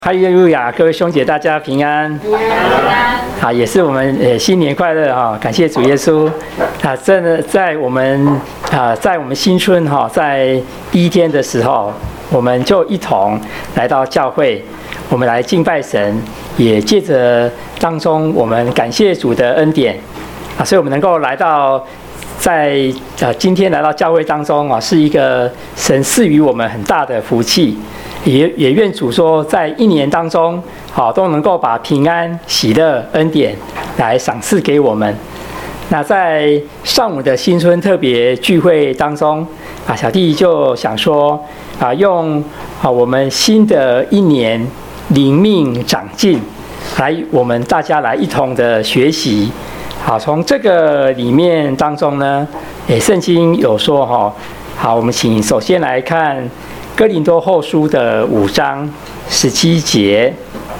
哈利路亚，各位兄姐，大家平安。平安。好，也是我们新年快乐哈！感谢主耶稣。真的在我们新春哈，在第一天的时候，我们就一同来到教会，我们来敬拜神，也借着当中我们感谢主的恩典所以我们能够来到在今天来到教会当中是一个神赐予我们很大的福气。也愿主说，在一年当中，都能够把平安、喜乐、恩典来赏赐给我们。那在上午的新春特别聚会当中，小弟就想说，用我们新的一年灵命长进，我们大家来一同的学习。从这个里面当中呢，圣经有说好，我们首先来看哥林多后书的5章17节。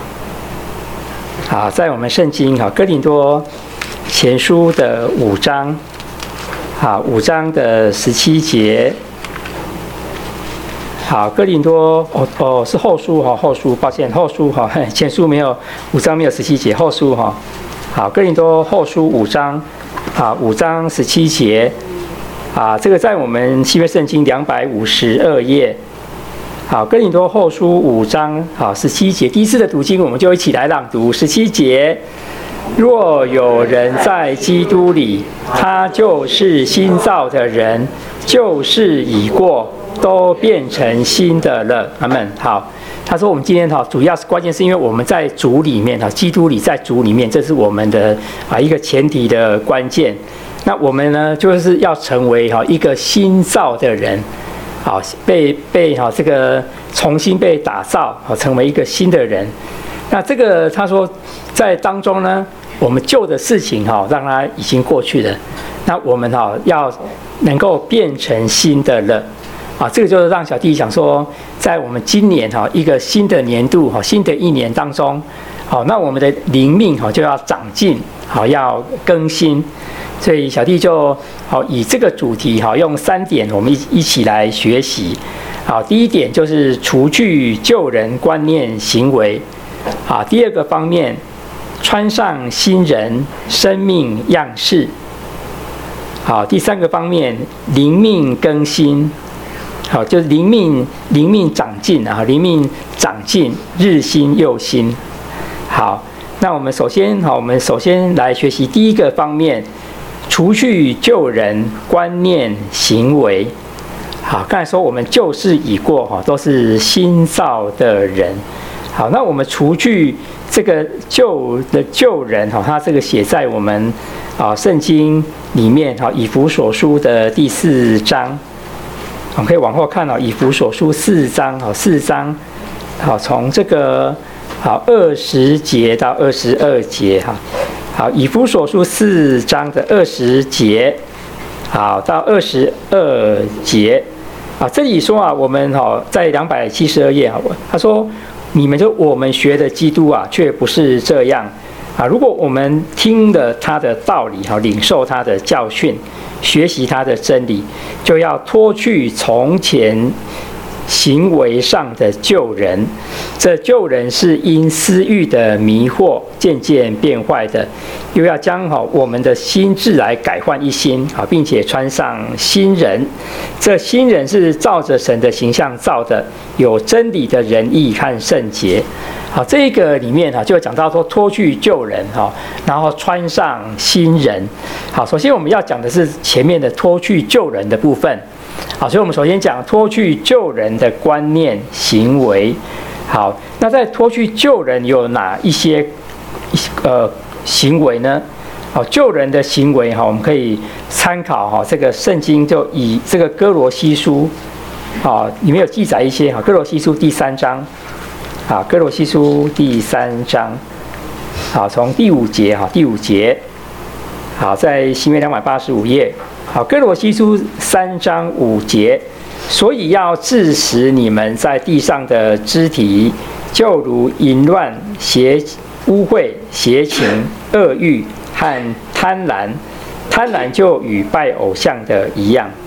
好，在我们圣经哥林多前书的5章，5章的17节。好，哥林多是后书后书，抱歉，后书前书没有5章没有17节，后书好，哥林多后书5章5章17节这个在我们新约圣经252页。好，哥林多后书5章17节，第一次的读经，我们就一起来朗读17节。若有人在基督里，他就是新造的人，旧事已过，都变成新的了。阿们。好，他说我们今天主要是关键是因为我们在主里面基督里在主里面，这是我们的一个前提的关键。那我们呢，就是要成为一个新造的人。被这个重新被打造，成为一个新的人。那这个他说在当中呢，我们旧的事情让它已经过去了。那我们要能够变成新的了。这个就是让小弟想说，在我们今年一个新的年度新的一年当中，那我们的灵命就要长进，要更新。所以小弟就以这个主题用3点我们一起来学习。第一点就是除去旧人观念行为。第二个方面，穿上新人生命样式。第三个方面，灵命更新。就是灵命长进灵命长进，日新又新。好，那我们首先来学习第一个方面。除去旧人观念行为。好，刚才说我们旧事已过都是新造的人。好，那我们除去这个旧人他这个写在我们圣经里面以弗所书的第4章。我们可以往后看以弗所书4章从这个20节到22节好，以弗所书4章的20节，到22节，这里说我们在272页他说我们学的基督却不是这样如果我们听了他的道理领受他的教训，学习他的真理，就要脱去从前行为上的旧人。这旧人是因私欲的迷惑渐渐变坏的，又要将我们的心智来改换一新并且穿上新人。这新人是照着神的形象造的，有真理的仁义和圣洁。这个里面就讲到说脱去旧人然后穿上新人。首先我们要讲的是前面的脱去旧人的部分。所以我们首先讲脱去旧人的观念行为。好，那在脱去旧人有哪一些行为呢？旧人的行为我们可以参考这个圣经，就以这个哥罗西书里面有记载一些哥罗西书第3章。哥罗西书第3章从第5节在新约285页。哥罗西书3章5节，所以要治死你们在地上的肢体，就如淫乱、污秽、邪情、恶欲和贪婪。贪婪就与拜偶像的一样。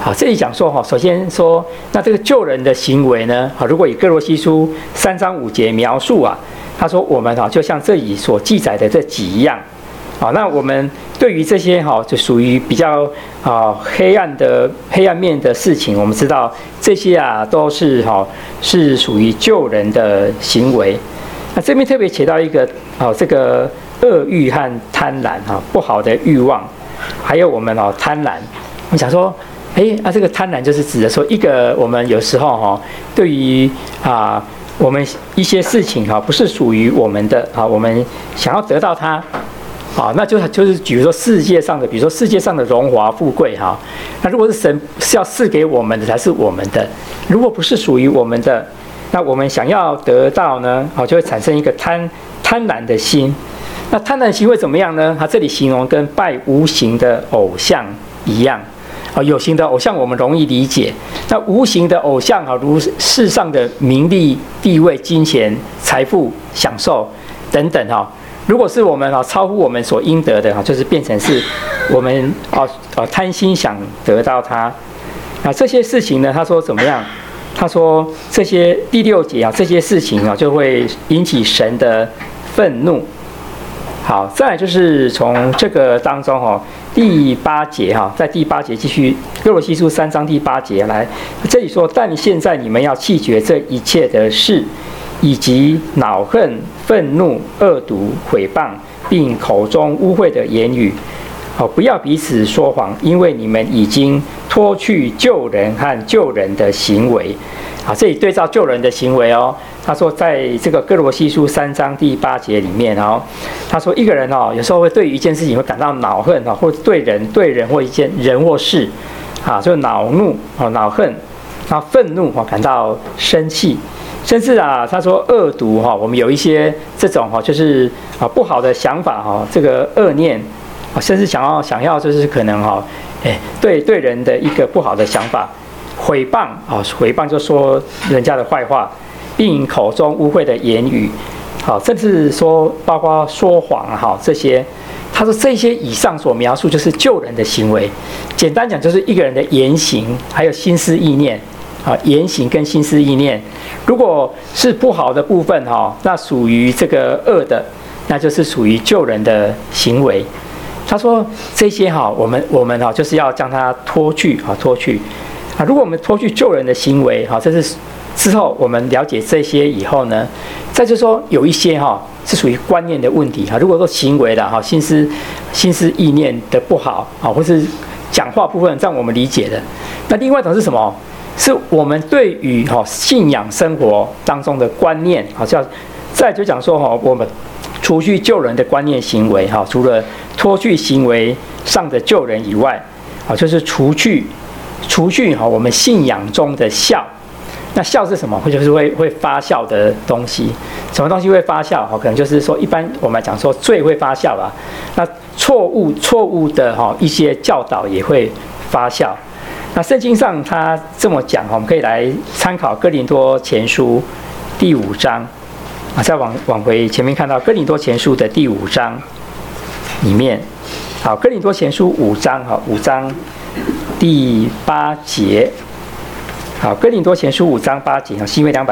好，这里讲说哈，首先说，那这个救人的行为呢，好，如果以哥罗西书3章5节描述啊，他说我们哈就像这里所记载的这几一样，好，那我们对于这些哈就属于比较黑暗面的事情，我们知道这些啊都是是属于救人的行为。那这边特别写到一个这个恶欲和贪婪不好的欲望，还有我们贪婪，我想说。这个贪婪就是指的说，一个我们有时候对于我们一些事情不是属于我们的我们想要得到它那就是比如说世界上的，比如说世界上的荣华富贵那如果是神是要赐给我们的才是我们的，如果不是属于我们的，那我们想要得到呢就会产生一个贪婪的心。那贪婪心会怎么样呢？它这里形容跟拜无形的偶像一样。有形的偶像我们容易理解，那无形的偶像如世上的名利、地位、金钱、财富、享受等等如果是我们超乎我们所应得的就是变成是我们贪心想得到它。这些事情呢，他说怎么样？他说这些第6节这些事情就会引起神的愤怒。好，再来就是从这个当中第8节在第8节继续哥罗西书3章第8节来，这里说，但现在你们要弃绝这一切的事，以及恼恨、愤怒、恶毒、毁谤，并口中污秽的言语。不要彼此说谎，因为你们已经脱去救人和救人的行为。这里对照救人的行为他说在这个哥罗西书3章第8节里面他说一个人有时候会对于一件事情会感到恼恨或者对人或一件人或事就恼怒恼恨，然后愤怒感到生气，甚至他说恶毒我们有一些这种就是不好的想法这个恶念甚至想要就是可能对人的一个不好的想法。毁谤毁谤就说人家的坏话，并口中污秽的言语甚至说包括说谎这些。他说这些以上所描述就是救人的行为，简单讲就是一个人的言行还有心思意念言行跟心思意念，如果是不好的部分那属于这个恶的，那就是属于救人的行为。他说这些我们就是要将它脱去如果我们脱去救人的行为这是之后我们了解这些以后呢，再就是说有一些是属于观念的问题如果说行为的心思意念的不好或是讲话部分让我们理解的，那另外一种是什么？是我们对于信仰生活当中的观念再就讲说我们除去救人的观念行为除了脱去行为上的救人以外就是除去我们信仰中的孝。那孝是什么？就是会发酵的东西。什么东西会发酵？可能就是说，一般我们来讲说罪会发酵吧。那错误的一些教导也会发酵。那圣经上他这么讲我们可以来参考哥林多前书第5章再往回前面看到哥林多前书的第5章里面。好，哥林多前书5章5章第8节。好，哥林多前书5章8节新约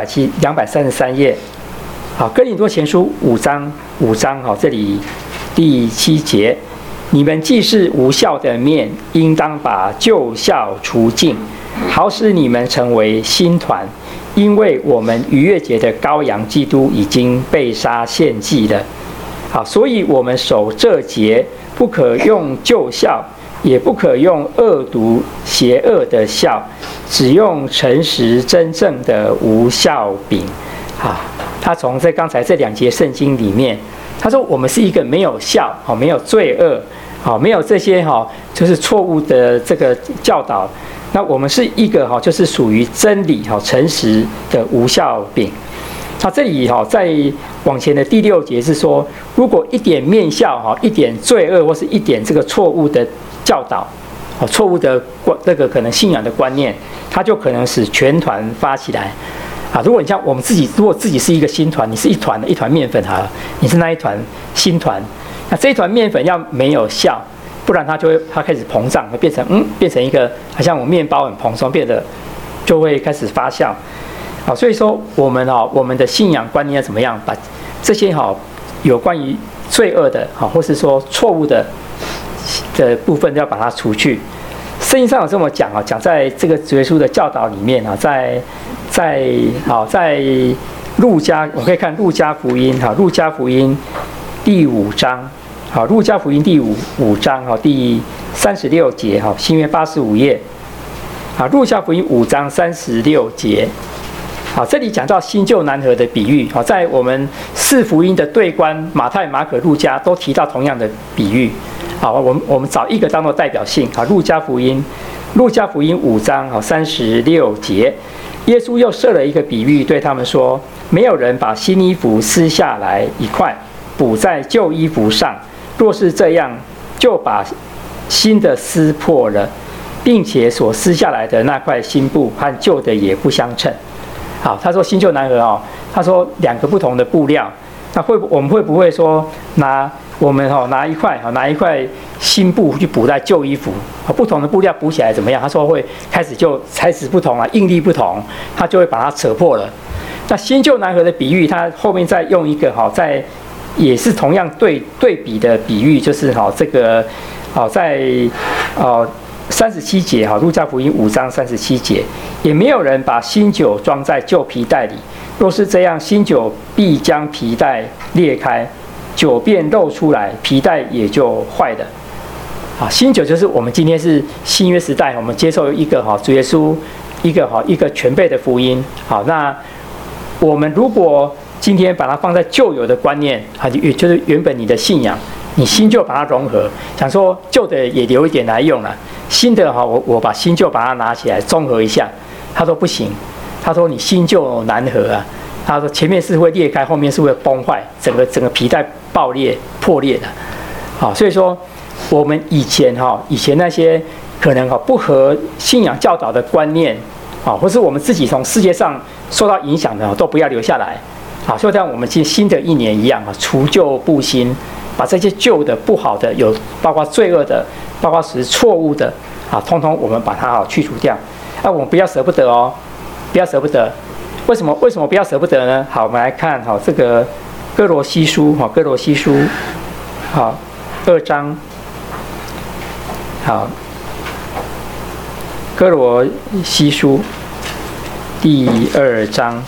233页。好，哥林多前书5章这里第7节，你们既是无酵的面，应当把旧酵除尽，好使你们成为新团，因为我们逾越节的羔羊基督已经被杀献祭了。好，所以我们守这节，不可用旧酵，也不可用恶毒邪恶的酵，只用诚实真正的无酵饼。他从刚才这2节圣经里面，他说我们是一个没有酵没有罪恶没有这些就是错误的这个教导，那我们是一个就是属于真理诚实的无酵饼。那这里在往前的第6节是说，如果一点面酵一点罪恶或是一点这个错误的教导错误的这个可能信仰的观念，它就可能使全团发起来如果你像我们自己，如果自己是一个新团，你是一团面粉你是那一团新团，那这一团面粉要没有酵， 不然它开始膨胀，会变成一个好像我面包很蓬松，变得就会开始发酵。好，所以说我们的信仰观念要怎么样，把这些有关于罪恶的或是说错误的部分要把它除去。圣经上有这么讲讲在这个主耶稣的教导里面在路加，我们可以看路加福音路加福音第5章路加福音第五章第36节新约85页路加福音5章36节。这里讲到新旧南河的比喻在我们4福音的对观马太、马可、路加都提到同样的比喻我们找一个当做代表性路加福音5章36节，耶稣又设了一个比喻，对他们说：没有人把新衣服撕下来一块补在旧衣服上，若是这样，就把新的撕破了，并且所撕下来的那块新布和旧的也不相称。好，他说新旧南河他说2个不同的布料，那我们会不会说拿一块新布去补在旧衣服，不同的布料补起来怎么样？他说会开始不同应力不同，他就会把它扯破了。那新旧南河的比喻，他后面再用一个也是同样对比的比喻，就是这个在37节路加福音5章37节，也没有人把新酒装在旧皮袋里，若是这样，新酒必将皮袋裂开，酒便漏出来，皮带也就坏了。新酒就是我们今天是新约时代，我们接受一个主耶稣一个全备的福音。好，那我们如果今天把它放在旧有的观念也就是原本你的信仰，你新旧把它融合，想说旧的也留一点来用了，新的我把新旧把它拿起来综合一下。他说不行，他说你新旧难合啊。他说前面是会裂开，后面是会崩坏，整个皮带爆裂破裂的。所以说我们以前那些可能不合信仰教导的观念或是我们自己从世界上受到影响的都不要留下来。就像我们新的一年一样除旧布新，把这些旧的不好的，有包括罪恶的，包括是错误的通通我们把它去除掉。我们不要舍不得不要舍不得。为什么不要舍不得呢？好，我们来看这个哥罗西书2章哥罗西书第2章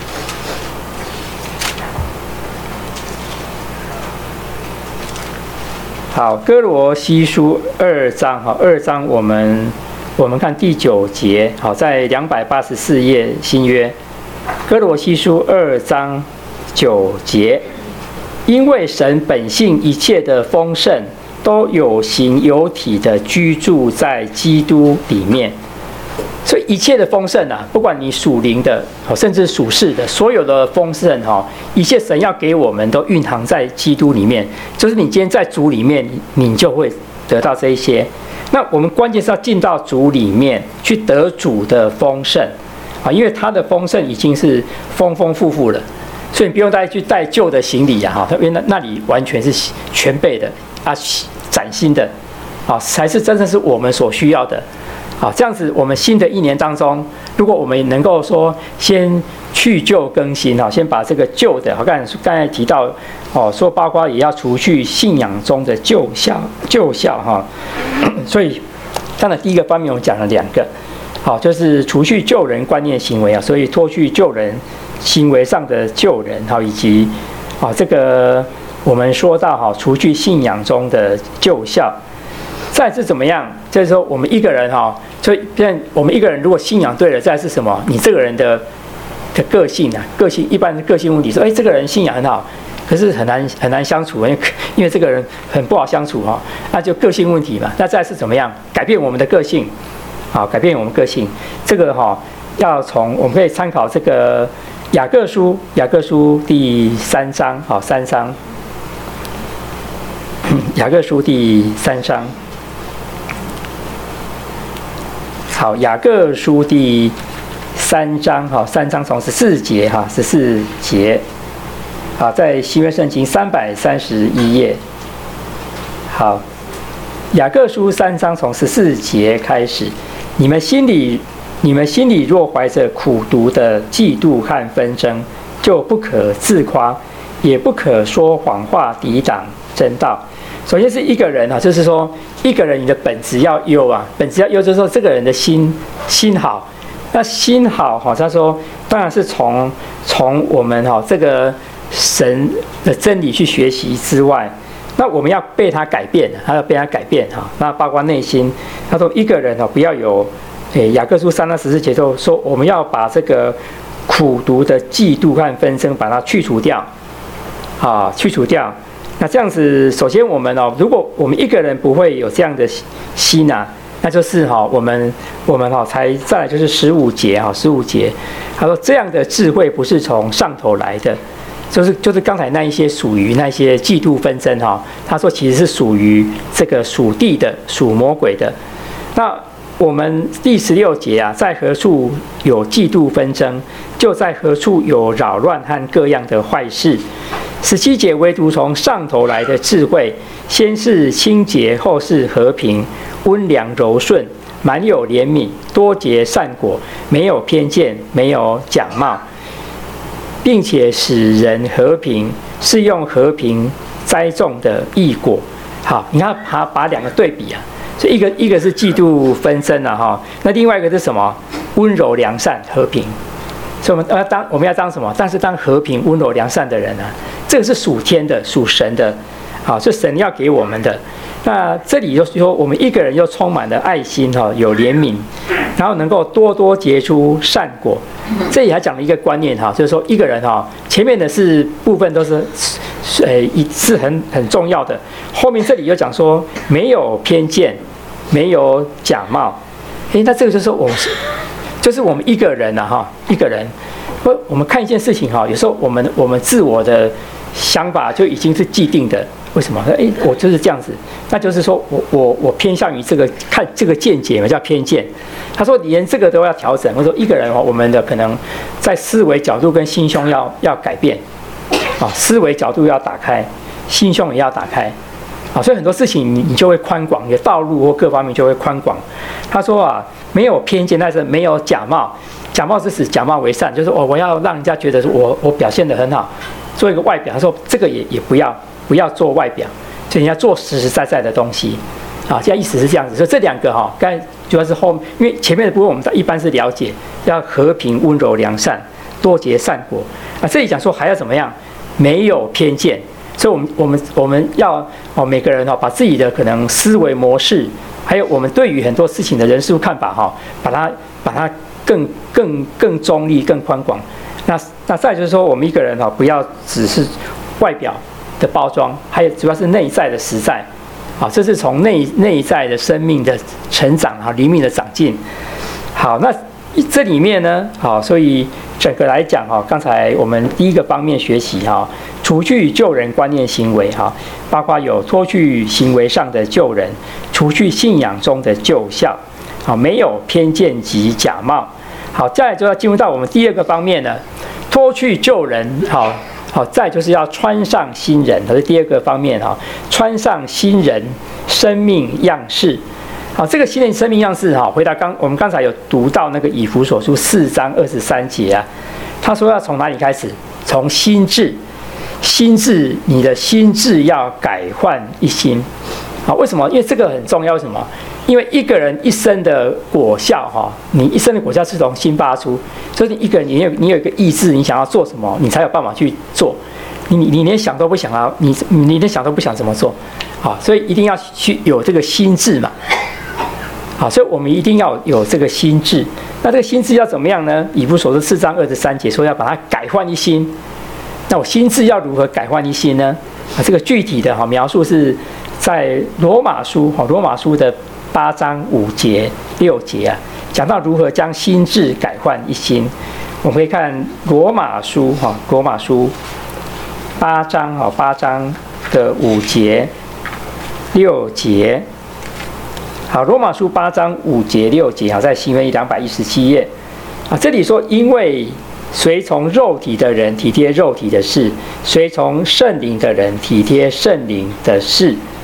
哥罗西书2章我们看第9节在284页新约哥罗西书2章9节，因为神本性一切的丰盛都有形有体的居住在基督里面，所以一切的丰盛不管你属灵的甚至属世的，所有的丰盛一切神要给我们都蕴含在基督里面，就是你今天在主里面，你就会得到这一些。那我们关键是要进到主里面去得主的丰盛因为他的丰盛已经是丰丰富富了，所以你不用再去带旧的行李因为那里完全是全备的崭新的才是真正是我们所需要的这样子我们新的一年当中，如果我们能够说先去旧更新先把这个旧的刚才提到说包括也要除去信仰中的旧效所以当然第一个方面我讲了2个就是除去旧人观念行为所以脱去旧人行为上的旧人以及这个我们说到除去信仰中的旧效。再是怎么样？就是说我们一个人所以我们一个人如果信仰对了，再是什么？你这个人的个性个性一般是个性问题，说这个人信仰很好，可是很难相处，因为这个人很不好相处那就个性问题嘛。那再是怎么样？改变我们的个性改变我们个性，这个要从我们可以参考这个雅各书第3章3章雅各书第3章雅各书第3章3章从14节在新约圣经331页雅各书3章从14节开始，你们心里若怀着苦毒的嫉妒和纷争，就不可自夸，也不可说谎话抵挡真道。首先是一个人啊，就是说一个人你的本质要优啊，本质要优就是说这个人的心好。那心好哈，他说当然是从我们哈这个神的真理去学习之外，那我们要被他改变，他要被他改变哈。那包括内心，他说一个人不要有，雅各书3章14节就说我们要把这个苦毒的嫉妒和纷争把它去除掉，啊，去除掉。那这样子，首先我们如果我们一个人不会有这样的心啊，那就是我们才再来就是15节15节，他说这样的智慧不是从上头来的，就是刚才那一些属于那些嫉妒纷争他说其实是属于这个属地的、属魔鬼的。那我们第16节啊，在何处有嫉妒纷争，就在何处有扰乱和各样的坏事。17节唯独从上头来的智慧，先是清洁，后是和平，温良柔顺，满有怜悯，多结善果，没有偏见，没有假冒，并且使人和平，是用和平栽种的义果。好，你看把两个对比啊，所以一个是嫉妒纷争啊那另外一个是什么？温柔良善和平。所以我们要当什么？但是当和平、温柔、良善的人啊，这个是属天的、属神的，是神要给我们的。那这里就说，我们一个人又充满了爱心有怜悯，然后能够多多结出善果。这里还讲了一个观念就是说一个人前面的部分都是很重要的，后面这里又讲说没有偏见，没有假冒。那这个就是我们一个人一个人，我们看一件事情有时候我们自我的想法就已经是既定的。为什么？我就是这样子，那就是说我偏向于这个看这个见解嘛，叫偏见。他说连这个都要调整。我说一个人我们的可能在思维角度跟心胸要改变思维角度要打开，心胸也要打开所以很多事情你就会宽广，你的道路或各方面就会宽广。他说没有偏见，但是没有假冒。假冒是指假冒为善，就是我要让人家觉得我表现得很好，做一个外表。他说这个也不要做外表，所以你要做实实在在的东西现在意思是这样子。所以这两个刚才主要是后面，因为前面的部分我们一般是了解要和平、温柔、良善，多结善果这里讲说还要怎么样？没有偏见。所以我们要每个人把自己的可能思维模式，还有我们对于很多事情的人事物看法把它更中立、更宽广。那再就是说，我们一个人不要只是外表的包装，还有主要是内在的实在这是从内在的生命的成长灵命的长进。好，那这里面呢所以整个来讲刚才我们第一个方面学习除去救人观念行为包括有脱去行为上的救人，除去信仰中的救孝没有偏见及假冒。好，再来就要进入到我们第二个方面了，脱去旧人再就是要穿上新人，这是第二个方面穿上新人生命样式。这个新人生命样式回答我们刚才有读到那个以弗所书4章23节他说要从哪里开始？从心志，你的心志要改换一新为什么？因为这个很重要。为什么？因为一个人一生的果效你一生的果效是从心发出，所以一个人你有一个意志，你想要做什么，你才有办法去做。你连想都不想你连想都不想怎么做所以一定要去有这个心志嘛所以我们一定要有这个心志。那这个心志要怎么样呢？以弗所书4章23节说要把它改换一新。那我心志要如何改换一新呢？这个具体的描述是在罗马书的8章5节6节讲到如何将心志改换一新。我们可以看罗马书8章的5节6节。好，罗马书8章5节6节在新约217页这里说，因为随从肉体的人体贴肉体的事，随从圣灵的人体贴圣灵的事。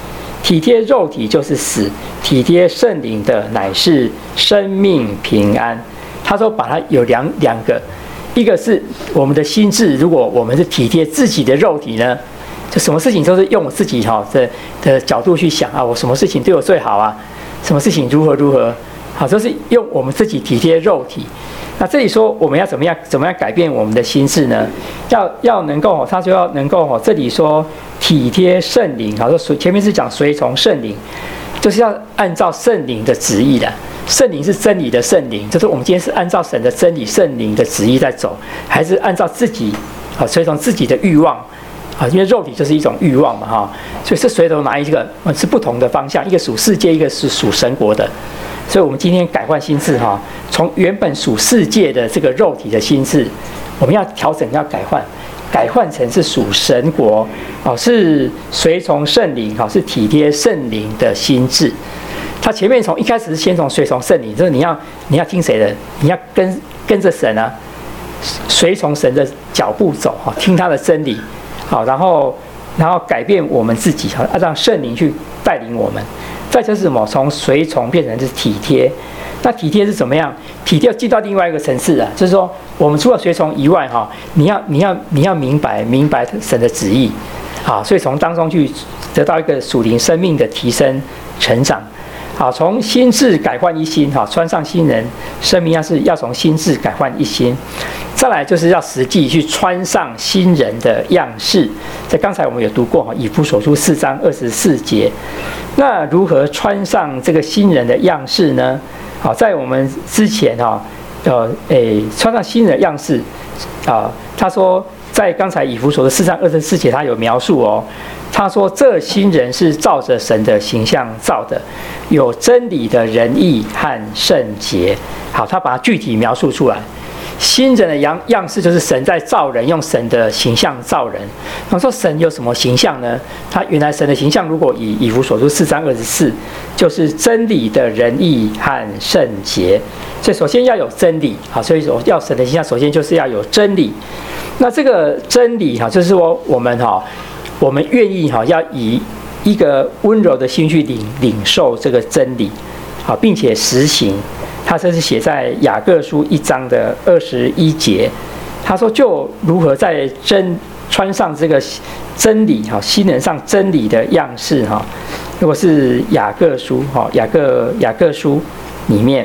体贴肉体就是死，体贴圣灵的乃是生命平安。他说把它有两个，一个是我们的心智，如果我们是体贴自己的肉体呢，就什么事情都是用我自己的角度去想啊，我什么事情对我最好啊，什么事情如何，好，都是用我们自己体贴肉体。那这里说我们要怎么样改变我们的心智呢？要能够，他就要能够，这里说体贴圣灵，好，说前面是讲随从圣灵，就是要按照圣灵的旨意的。圣灵是真理的圣灵，就是我们今天是按照神的真理圣灵的旨意在走，还是按照自己随从自己的欲望啊？因为肉体就是一种欲望嘛哈，所以是随从哪一个是不同的方向，一个属世界，一个是属神国的。所以我们今天改换心智哈，从原本属世界的这个肉体的心智，我们要调整，要改换成是属神国，是随从圣灵，是体贴圣灵的心智。他前面从一开始是先从随从圣灵，就是你要听谁的？你要跟着神啊，随从神的脚步走，听他的真理，好，然后改变我们自己，让圣灵去带领我们。再就是什么？从随从变成是体贴。那体贴是怎么样？体贴进到另外一个层次啊，就是说，我们除了随从以外，你要明白神的旨意，好，所以从当中去得到一个属灵生命的提升成长。好，从心智改换一心，穿上新人，生命要从心智改换一心。再来就是要实际去穿上新人的样式。在刚才我们有读过以弗所书4章24节。那如何穿上这个新人的样式呢？好，在我们之前穿上新人的样式他说在刚才以弗所的4章24节，他有描述哦。他说这新人是照着神的形象造的，有真理的仁义和圣洁。好，他把它具体描述出来。新人的样式就是神在造人，用神的形象造人。他说神有什么形象呢？他原来神的形象，如果以弗所书4章24，就是真理的仁义和圣洁。所以首先要有真理，好，所以要神的形象，首先就是要有真理。那这个真理就是说我们愿意要以一个温柔的心去领受这个真理，好，并且实行。他这是写在雅各书1章的21节。他说就如何在穿上这个真理，新人上真理的样式。如果是雅各书里面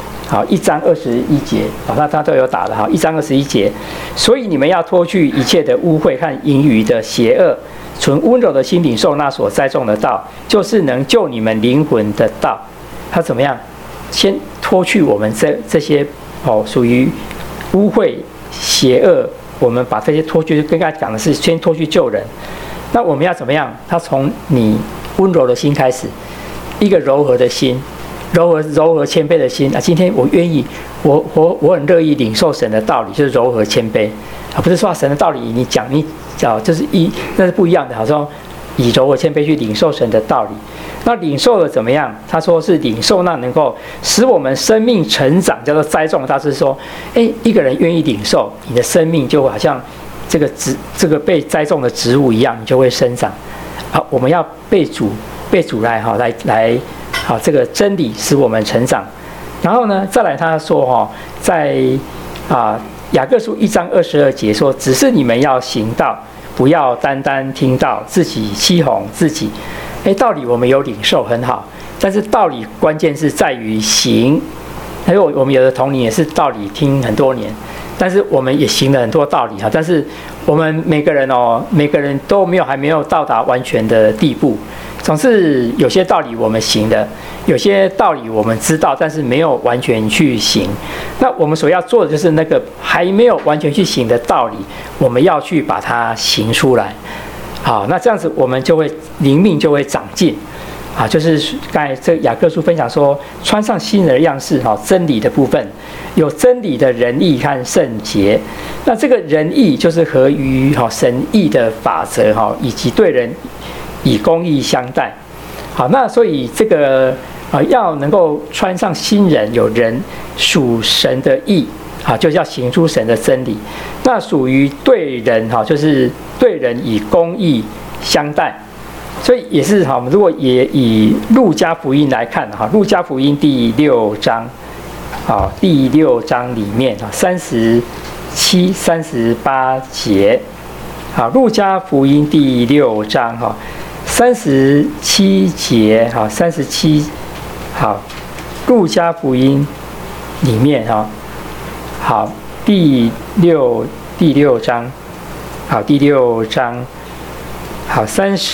1章21节，他都有打的1章21节。所以你们要脱去一切的污秽和淫余的邪恶，存温柔的心领受那所栽种的道，就是能救你们灵魂的道。他怎么样？先脱去我们这些属于污秽邪恶，我们把这些脱去，跟刚才讲的是先脱去救人。那我们要怎么样？他从你温柔的心开始，一个柔和的心，柔和谦卑的心啊。今天我愿意，我很乐意领受神的道理，就是柔和谦卑啊，不是说神的道理你讲就是那是不一样的。好像以柔和谦卑去领受神的道理。那领受了怎么样？他说是领受那能够使我们生命成长，叫做栽种。他是说，一个人愿意领受，你的生命就好像这个被栽种的植物一样，你就会生长。好，我们要被主来这个真理使我们成长。然后呢，再来他说在雅各书1章22节说，只是你们要行道，不要单单听道，自己欺哄自己。道理我们有领受很好，但是道理关键是在于行。因为我们有的童年也是道理听很多年，但是我们也行了很多道理，但是我们每个人都还没有到达完全的地步。总是有些道理我们行的，有些道理我们知道，但是没有完全去行。那我们所要做的就是那个还没有完全去行的道理，我们要去把它行出来。好，那这样子我们就会灵命就会长进。就是刚才这雅各书分享说，穿上新人的样式，真理的部分有真理的仁义和圣洁。那这个仁义就是合于神义的法则，以及对人以公义相待。好，那所以这个要能够穿上新人，有人属神的义，就是要行出神的真理。那属于对人，就是对人以公义相待。 所以也是哈，我们如果也以路加福音来看哈，路加福音第6章，第6章里面37、38节，好，路加福音第6章37节37，好，路加福音里面好，第六章，好，第6章。好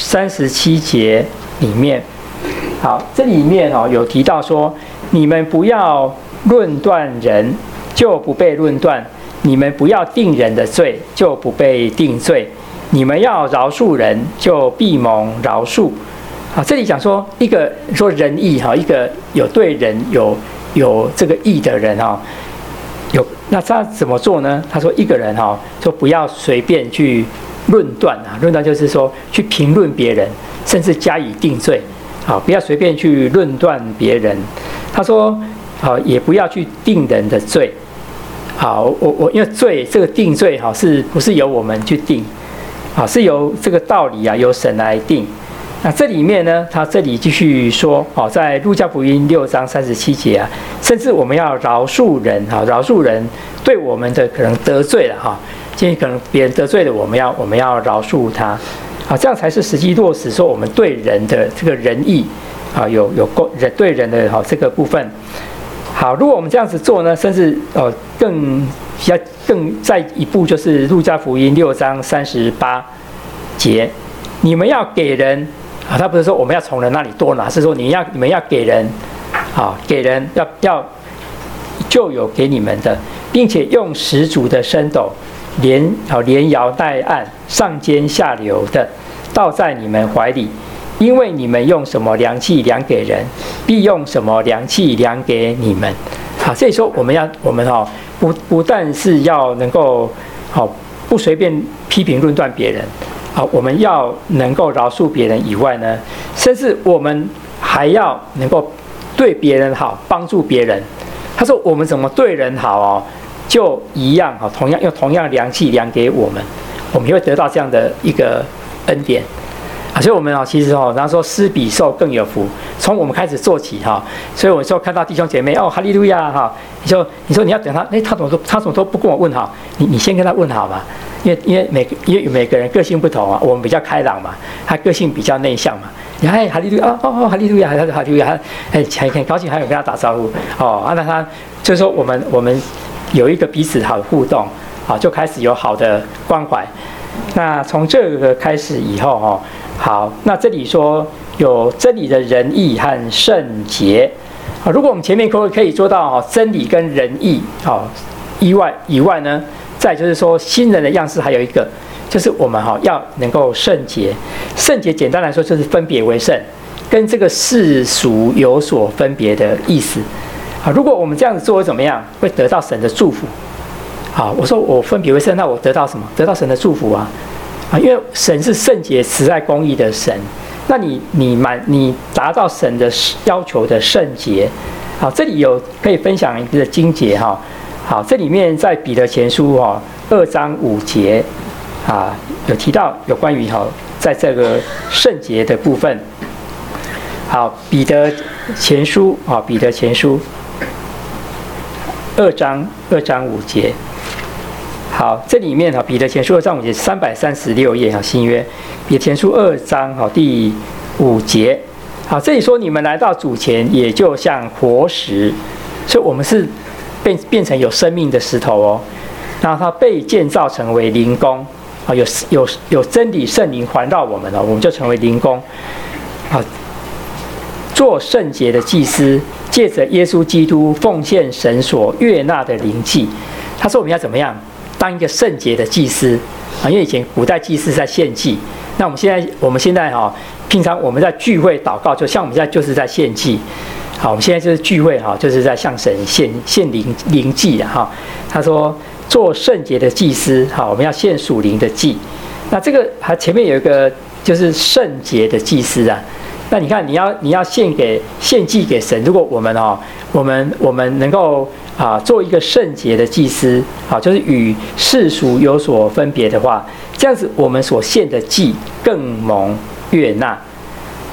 ，37节里面，好，这里面有提到说，你们不要论断人，就不被论断；你们不要定人的罪，就不被定罪；你们要饶恕人，就必蒙饶恕。好，这里讲说一个说仁义一个有对人有这个义的人那他怎么做呢？他说一个人就不要随便去论断就是说去评论别人，甚至加以定罪，不要随便去论断别人。他说，也不要去定人的罪。我因为罪这个定罪是不是由我们去定？是由这个道理由神来定。那这里面呢，他这里继续说，在路加福音6章37节甚至我们要饶恕人，饶恕人对我们的可能得罪了今天可能别人得罪了我们要饶恕他，这样才是实际落实说我们对人的这个仁义有对人的这个部分。好，如果我们这样子做呢，甚至更再一步，就是路加福音6章38节，你们要给人他不是说我们要从人那里多拿，是说你们要给人给人要就有给你们的，并且用十足的升斗。连摇带按，上尖下流的倒在你们怀里，因为你们用什么量器量给人，必用什么量器量给你们。所以说我们不但是要能够不随便批评论断别人我们要能够饶恕别人以外呢，甚至我们还要能够对别人好，帮助别人。他说我们怎么对人好就一样用同样量器量给我们，我们也会得到这样的一个恩典所以我们其实然后说施比受更有福，从我们开始做起所以我说看到弟兄姐妹哈利路亚你说你要等他他怎么都不跟我问好，你先跟他问好嘛，因为每个人个性不同我们比较开朗嘛，他个性比较内向嘛，你看哈利路亚哈利路亚哈利路亚很高兴还有跟他打招呼那他就是说我们有一个彼此好的互动就开始有好的关怀。那从这个开始以后好，那这里说有真理的仁义和圣洁如果我们前面可以做到真理跟仁义以外呢，再就是说新人的样式还有一个就是我们要能够圣洁。圣洁简单来说就是分别为圣，跟这个世俗有所分别的意思如果我们这样子做会怎么样？会得到神的祝福我说我分别为圣，那我得到什么？得到神的祝福因为神是圣洁慈爱公义的神，那你达到神的要求的圣洁这里有可以分享一个经节好，这里面在彼得前书2章5节有提到有关于在这个圣洁的部分。好，彼得前书2章5节。好，这里面彼得前书2章5节336页新约彼得前书2章第5节。好，这里说你们来到主前，也就像活石，所以我们是变成有生命的石头然后它被建造成为灵宫有真理圣灵环绕我们我们就成为灵宫做圣洁的祭司，借着耶稣基督奉献神所悦纳的灵祭。他说我们要怎么样当一个圣洁的祭司因为以前古代祭司在献祭，那我们现在平常我们在聚会祷告，就像我们现在就是在献祭我们现在就是聚会就是在向神献灵祭他说做圣洁的祭司我们要献属灵的祭。那这个还前面有一个就是圣洁的祭司那你看你要献祭给神，如果我们能够做一个圣洁的祭司就是与世俗有所分别的话，这样子我们所献的祭更蒙悦纳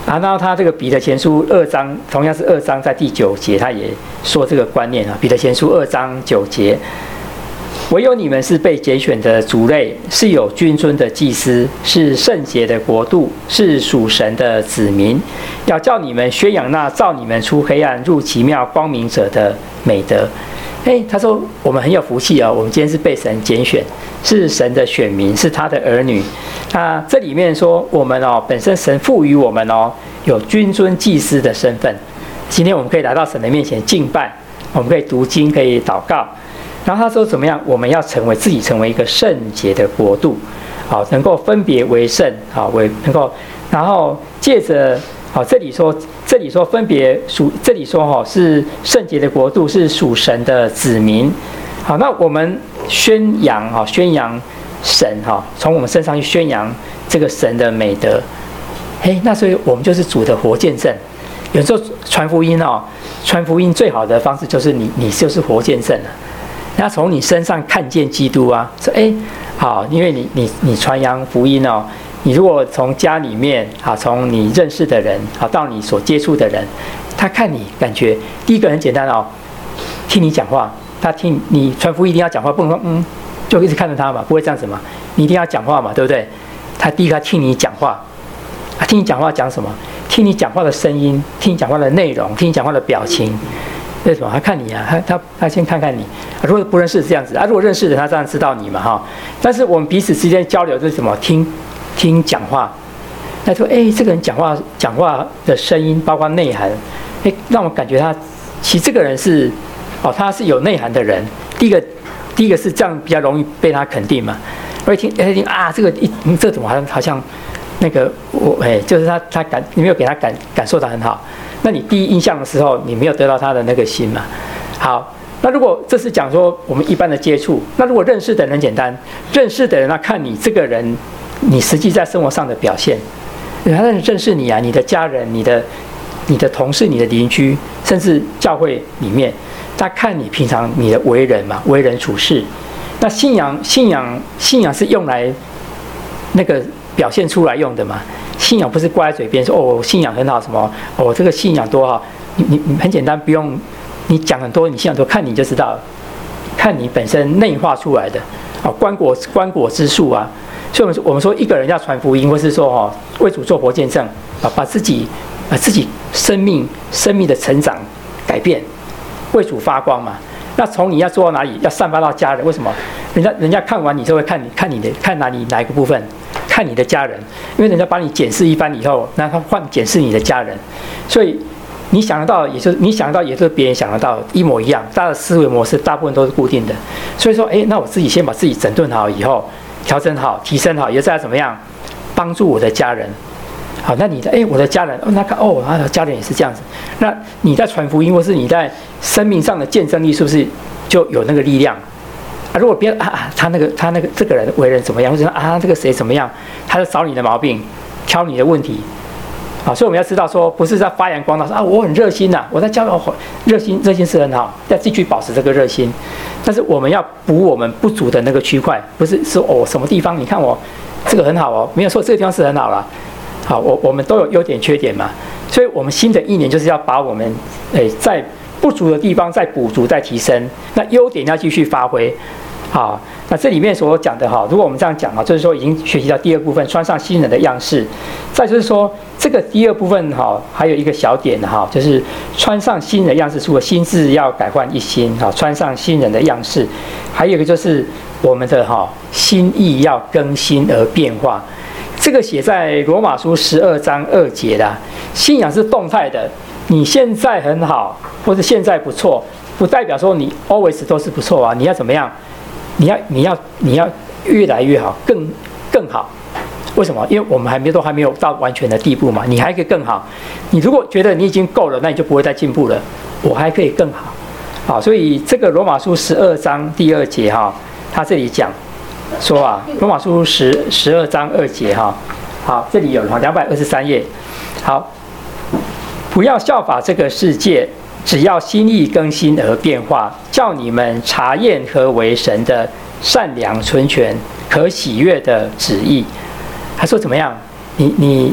然后他这个彼得前书2章，同样是2章在第9节，他也说这个观念啊。彼得前书2章9节，唯有你们是被拣选的族类，是有君尊的祭司，是圣洁的国度，是属神的子民，要叫你们宣扬那召你们出黑暗入奇妙光明者的美德。他说我们很有福气哦，我们今天是被神拣选，是神的选民，是他的儿女。那这里面说我们本身神赋予我们有君尊祭司的身份。今天我们可以来到神的面前敬拜，我们可以读经，可以祷告。然后他说怎么样？我们要自己成为一个圣洁的国度，能够分别为圣，能够，然后借着这里说分别属，这里说是圣洁的国度，是属神的子民。好，那我们宣扬神从我们身上去宣扬这个神的美德。那所以我们就是主的活见证。有时候传福音最好的方式就是你就是活见证了。那从你身上看见基督啊，说因为你传扬福音你如果从家里面从你认识的人到你所接触的人，他看你感觉第一个很简单听你讲话，他听你传福音一定要讲话，不能说就一直看着他嘛，不会这样子嘛，你一定要讲话嘛，对不对？他第一个听你讲话，听你讲话讲什么？听你讲话的声音，听你讲话的内容，听你讲话的表情。为什么？他看你他先看看你。如果不认识是这样子如果认识的他当然知道你嘛但是我们彼此之间交流就是什么？听讲话。他说这个人讲话的声音包括内涵，让我感觉他其实这个人是他是有内涵的人。第一个是这样比较容易被他肯定嘛。我一听这怎么好像那个就是你没有给他感受到很好。那你第一印象的时候，你没有得到他的那个心嘛？好，那如果这是讲说我们一般的接触，那如果认识的人很简单，认识的人看你这个人，你实际在生活上的表现，他认识你你的家人、你的同事、你的邻居，甚至教会里面，他看你平常你的为人嘛，为人处事。那信仰是用来那个表现出来用的嘛。信仰不是挂在嘴边说我信仰很好什么这个信仰多好，你很简单，不用你讲很多，你信仰多，看你就知道了，看你本身内化出来的棺果之术啊。所以我们说一个人要传福音，或是说为主做活见证把自己生命的成长改变，为主发光嘛。那从你要做到哪里，要散发到家人。为什么？人家看完你就会看哪一个部分，看你的家人，因为人家把你检视一番以后，那他换检视你的家人，所以你想得到，也就是别人想得到一模一样。大家的思维模式大部分都是固定的，所以说，那我自己先把自己整顿好以后，调整好、提升好，也再怎么样帮助我的家人。好，那你的我的家人他的家人也是这样子。那你在传福音，或是你在生命上的见证力，是不是就有那个力量？如果别人他那个这个人为人怎么样，或者这个谁怎么样，他就找你的毛病，挑你的问题。所以我们要知道说，不是在发扬光大说我很热心我在教热心是很好，要继续保持这个热心。但是我们要补我们不足的那个区块，不是说什么地方你看我这个很好没有错，这个地方是很好了。好，我们都有优点缺点嘛，所以我们新的一年就是要把我们在不足的地方再补足再提升，那优点要继续发挥。好，那这里面所讲的如果我们这样讲就是说已经学习到第二部分，穿上新人的样式。再就是说这个第二部分还有一个小点就是穿上新人的样式，除了心智要改换一新穿上新人的样式，还有一个就是我们的心意要更新而变化。这个写在罗马书12章2节的。信仰是动态的，你现在很好，或者现在不错，不代表说你 always 都是不错你要怎么样？你要越来越好，更好。为什么？因为我们都还没有到完全的地步嘛，你还可以更好。你如果觉得你已经够了，那你就不会再进步了。我还可以更好。好，所以这个罗马书12章第2节他这里讲说罗马书12章2节好，这里有223页。好，不要效法这个世界，只要心意更新而变化，叫你们察验何为神的善良、纯全、可喜悦的旨意。他说怎么样？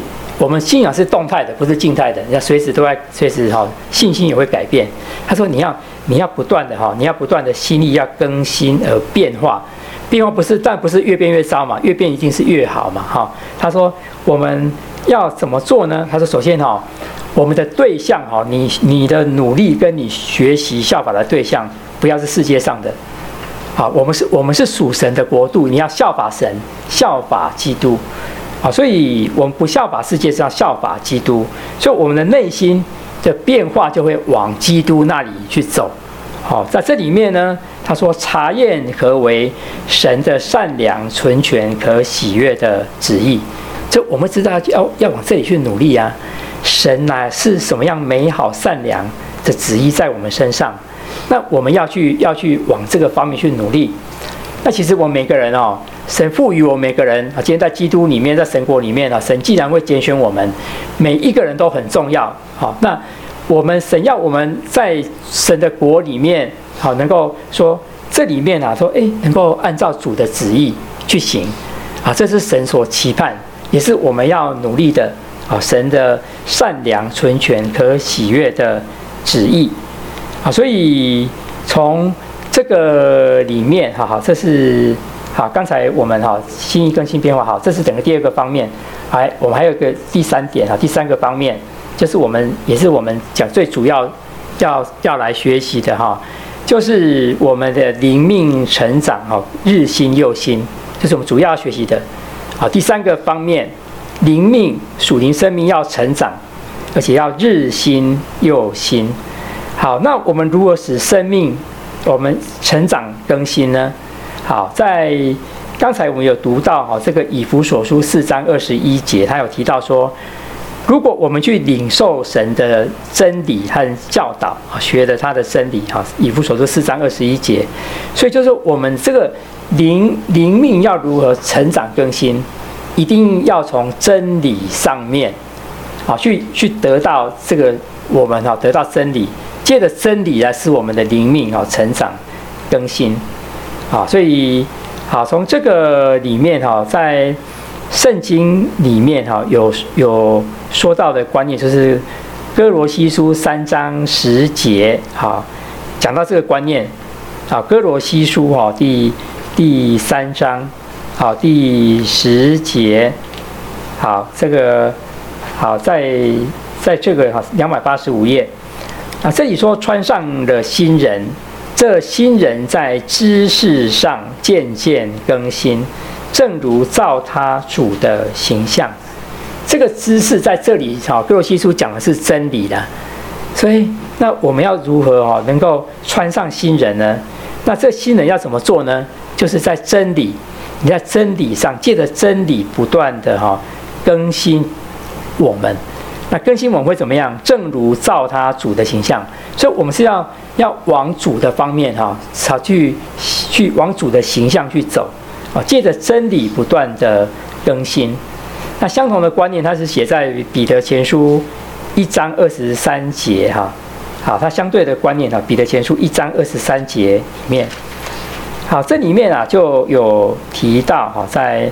我们信仰是动态的，不是静态的，要随时都在随时信心也会改变。他说你要不断的你要不断的心意要更新而变化，变化但不是越变越糟嘛，越变一定是越好嘛他说我们要怎么做呢？他说首先我们的对象你的努力跟你学习效法的对象不要是世界上的。我们是属神的国度，你要效法神，效法基督。所以我们不效法世界上，效法基督，所以我们的内心的变化就会往基督那里去走。在这里面呢，他说查验何为神的善良、纯全、可喜悦的旨意，就我们知道要往这里去努力啊。神是什么样美好善良的旨意在我们身上，那我们要去往这个方面去努力。那其实我们每个人神赋予我们每个人今天在基督里面，在神国里面神既然会拣选我们，每一个人都很重要。那神要我们在神的国里面能够说这里面说能够按照主的旨意去行这是神所期盼，也是我们要努力的神的善良、纯全、可喜悦的旨意所以从这个里面这是刚才我们心意更新变化这是整个第二个方面。我们还有一个第三点第三个方面，就是也是我们讲最主要要来学习的就是我们的灵命成长日新又新，这是我们主要要学习的第三个方面，灵命属灵生命要成长，而且要日新又新。好，那我们如何使生命我们成长更新呢？好，在刚才我们有读到这个以弗所书4章21节，他有提到说，如果我们去领受神的真理和教导学的他的真理以弗所书4章21节，所以就是我们这个灵命要如何成长更新，一定要从真理上面去得到这个我们得到真理，借着真理来使我们的灵命成长更新所以从这个里面在圣经里面有说到的观念，就是哥罗西书3章10节讲到这个观念哥罗西书第3章第10节这个在这个285页这里说穿上了新人，这新人在知识上渐渐更新，正如照他主的形象。这个知识在这里哥罗西书讲的是真理的，所以那我们要如何能够穿上新人呢？那这新人要怎么做呢？就是在真理，你在真理上借着真理不断的更新我们。那更新我们会怎么样？正如照他主的形象，所以我们是要往主的方面去往主的形象去走借着真理不断的更新。那相同的观念，它是写在彼得前书1章23节它相对的观念彼得前书1章23节里面，这里面就有提到在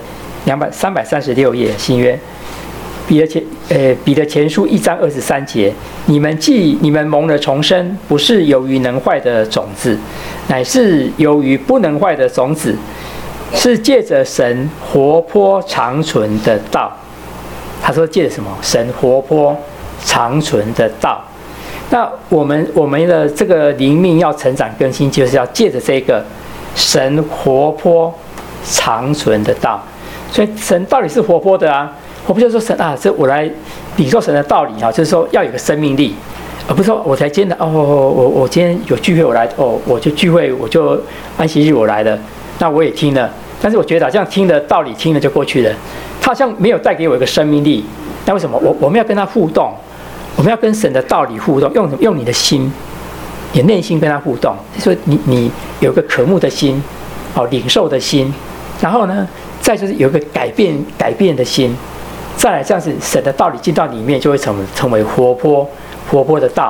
336页新约。彼得前书1章23节，你们蒙了重生，不是由于能坏的种子，乃是由于不能坏的种子，是借着神活泼长存的道。他说借着什么？神活泼长存的道。那我们的这个灵命要成长更新，就是要借着这个神活泼长存的道。所以神到底是活泼的活泼就是说神这我来领受神的道理就是说要有个生命力，而不是说我才今天我今天有聚会我来我就聚会，我就安息日我来了，那我也听了，但是我觉得这样听的道理听了就过去了，它好像没有带给我一个生命力。那为什么我们要跟他互动？我们要跟神的道理互动，用你的心，你内心跟他互动，就是说你有个渴慕的心领受的心，然后呢再就是有一个改变的心，再来这样子神的道理进到里面，就会成为活泼的道。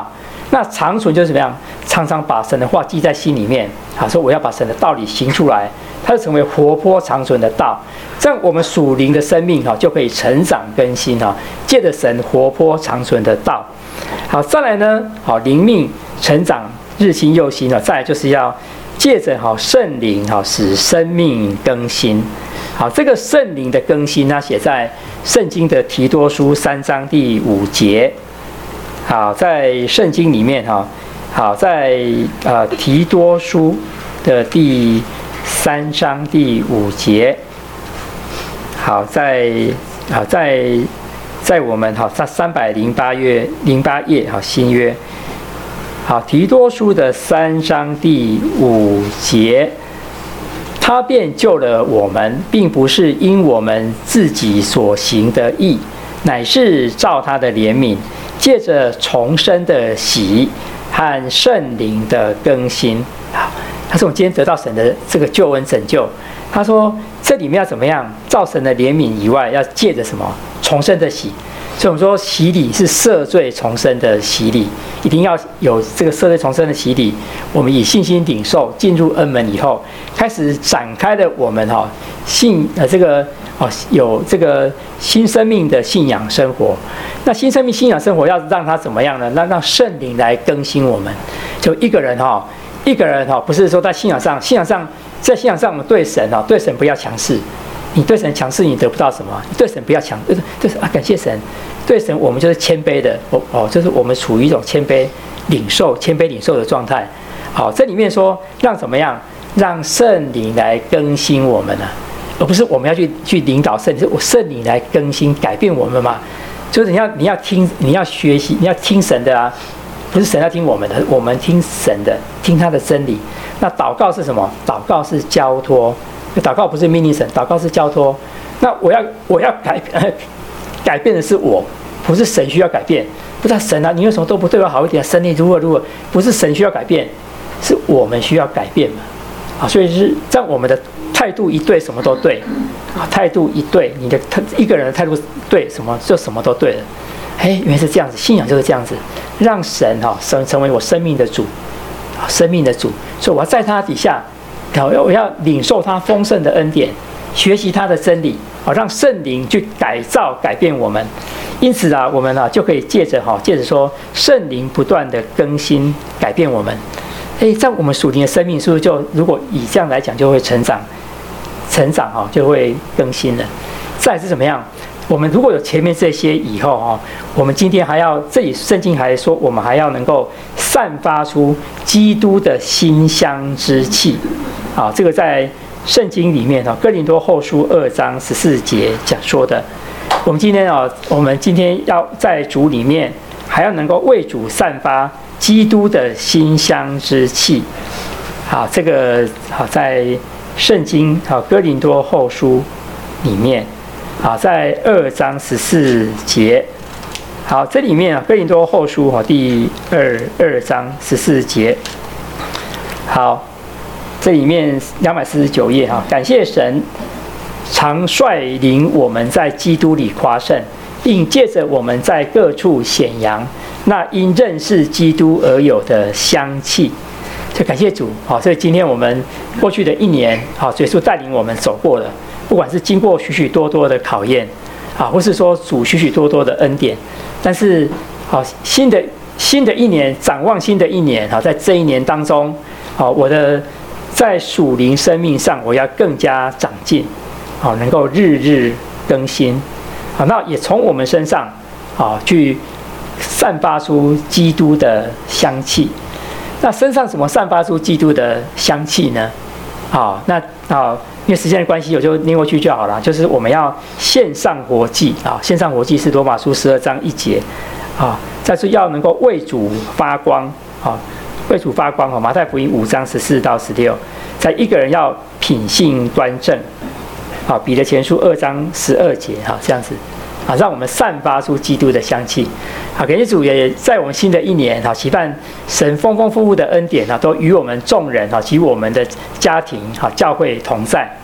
那长存就是怎么样？常常把神的话记在心里面，说我要把神的道理行出来，它就成为活泼长存的道。这样我们属灵的生命就可以成长更新借着神活泼长存的道。好，再来呢，灵命成长日新又新再来就是要借着圣灵使生命更新。好，这个圣灵的更新写在圣经的提多书3章第5节。好，在圣经里面好，在提多书的第3章第5节。好，在我们在308页新约。好，提多书的3章第5节，他便救了我们，并不是因我们自己所行的义，乃是照他的怜悯，借着重生的洗和圣灵的更新。好，他说我们今天得到神的这个救恩拯救，他说这里面要怎么样？照神的怜悯以外，要借着什么？重生的洗。所以我们说洗礼是赦罪重生的洗礼，一定要有这个赦罪重生的洗礼。我们以信心领受，进入恩门以后，开始展开了我们有这个新生命的信仰生活。那新生命信仰生活要让它怎么样呢？让圣灵来更新我们。就一个人不是说在信仰上我们对神不要强势。你对神强势，你得不到什么？你对神不要强，对神感谢神。对神，我们就是谦卑的，就是我们处于一种谦卑领受的状态。好，这里面说让怎么样？让圣灵来更新我们而不是我们要去领导圣灵，是我圣灵来更新改变我们嘛。就是你要听，你要学习，你要听神的不是神要听我们的，我们听神的，听他的真理。那祷告是什么？祷告是交托。祷告不是命令神，祷告是交托。那我要改变的是我，不是神需要改变。不知道神你为什么都不对我好一点？神你如何？不是神需要改变，是我们需要改变嘛。所以是这样，我们的态度一对，什么都对。态度一对，你的一个人的态度对，什么都对了。原来是这样子，信仰就是这样子，让神成为我生命的主，所以我要在他底下。我要领受他丰盛的恩典，学习他的真理，让圣灵去改变我们。因此我们就可以借着说圣灵不断的更新改变我们。在我们属灵的生命是不是如果以这样来讲就会成长就会更新了。再来是怎么样？我们如果有前面这些以后我们今天还要，这里圣经还说我们还要能够散发出基督的馨香之气。这个在圣经里面哥林多后书2章14节讲说的。我们今天要在主里面还要能够为主散发基督的馨香之气。这个在圣经哥林多后书里面在2章14节。这里面哥林多后书第2章14节。这里面249页感谢神常率领我们在基督里夸胜，并借着我们在各处显扬那因认识基督而有的香气。就感谢主所以今天我们过去的1年主耶稣带领我们走过了，不管是经过许许多多的考验或是说主许许多多的恩典，但是新的1年，展望新的1年在这1年当中我的在属灵生命上我要更加长进能够日日更新那也从我们身上去散发出基督的香气。那身上怎么散发出基督的香气呢？因为时间的关系我就念过去就好了。就是我们要献上活祭献上活祭是罗马书12章1节再是要能够为主发光为主发光马太福音5章14到16，在一个人要品性端正彼得前书2章12节这样子让我们散发出基督的香气。感谢主，也在我们新的1年期盼神丰丰富富的恩典都与我们众人及我们的家庭教会同在。